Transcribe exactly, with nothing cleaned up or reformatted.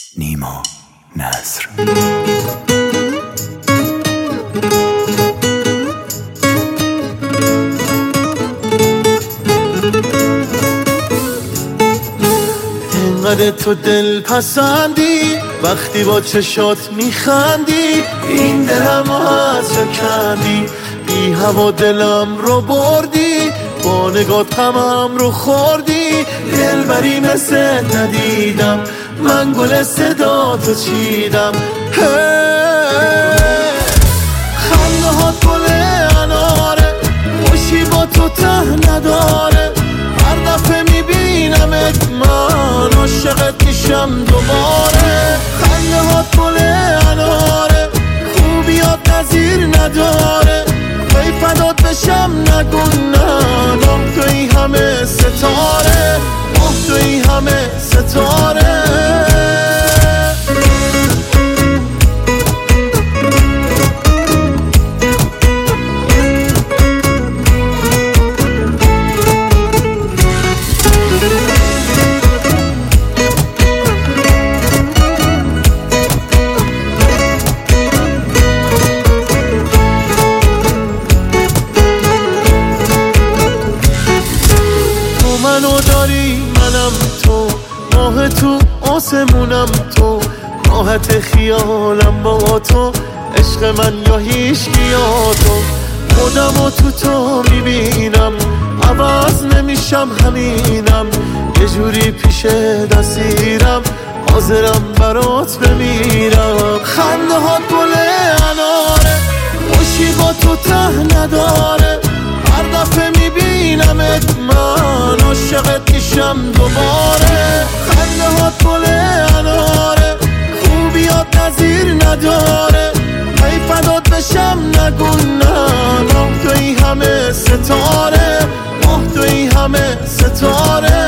نیما نصر. انقدر تو دل پسندی وقتی با چشات میخندی، این دلم از جا کندی، بی هوا دلم رو بردی، با نگات غمم رو خوردی. دلبری مثل ندیدم، من گل صدا تو چیدم. خنده ها گل اناره، خوشی با تو ته نداره. هر دفعه میبینمت من عاشقت میشم دوباره. خنده ها گل اناره، خوبیات نظیر نداره. بی فدات بشم نگو نه، ماه توی همه ستاره، ماه توی همه ستاره. منو داری منم تو، ماه تو آسمونم تو، راحت خیالم با تو، عشق من یا هیچکی یا تو. خودمو تو تو میبینم، عوض نمیشم همینم، یه جوری پیش دستیرم، حاضرم برات بمیرم. خنده ها گل اناره، خوشی با تو ته نداره. هر دفعه میبینمت من عاشقت میشم دوباره. خنده ها گل اناره، خوبیات نظیر نداره. ای فدات بشم نگو نه، ماه توی همه ستاره، ماه توی همه ستاره.